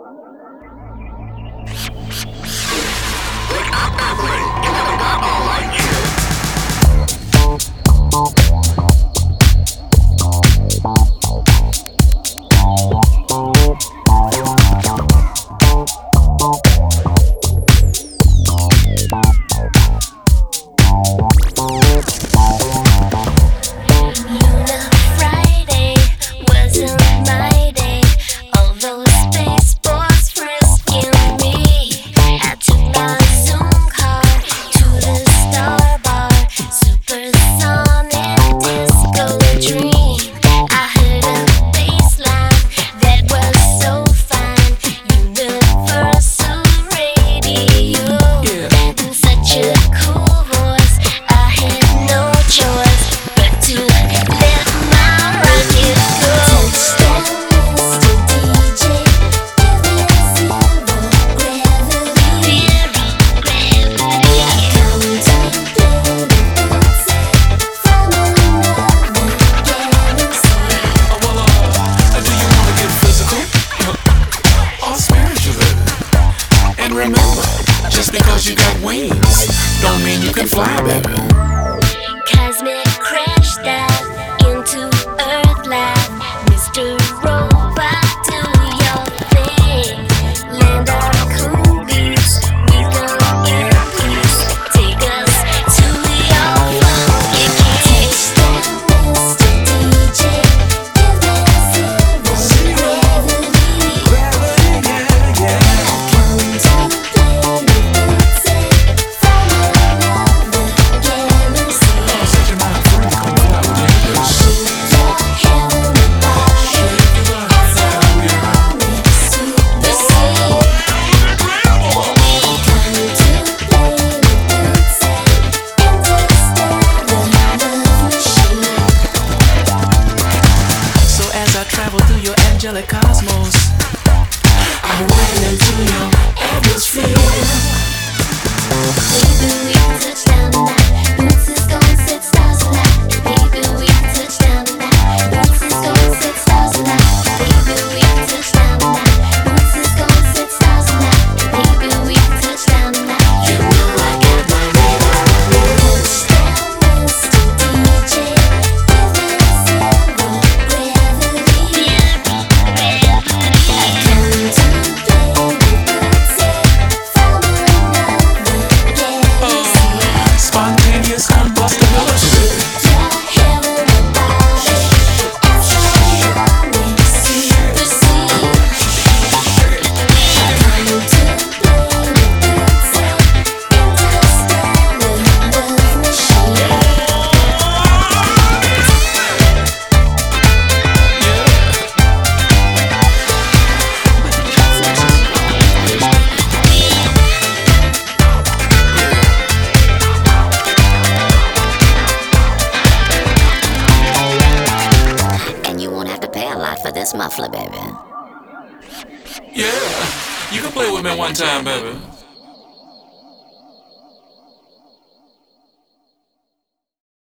Just because you got wings, don't mean you can fly, baby. Cosmic crash dive into Earth life. Mr. Robot, do your thing. Land our cool beach, we go in peace. Take us to your funky king. Mr. DJ, give us zero gravity. I come to play with music from another galaxy. Set your mind free, come fly with me, baby. Your heavenly body as a harmonic super sea. Come to play with music, interstellar love machine. So as I travel through your angelic cosmos, I'm running into your atmosphere. Baby, we touch down tonight. Boots is gonna set stars alight. Baby, we touch down tonight. Boots is gonna set stars alight. Baby, we touch down tonight. Boots is gonna set stars alight. Baby, we touch down tonight. You know I got my radar. Mr. DJ, give us zero gravity. I come to play with music from another galaxy. Spontaneous combustibility. Your heavenly body as a harmonic super sea. Come to play with music, interstellar love machine. And you won't have to pay a lot for this muffler, baby. Yeah, you can play with me one time, baby.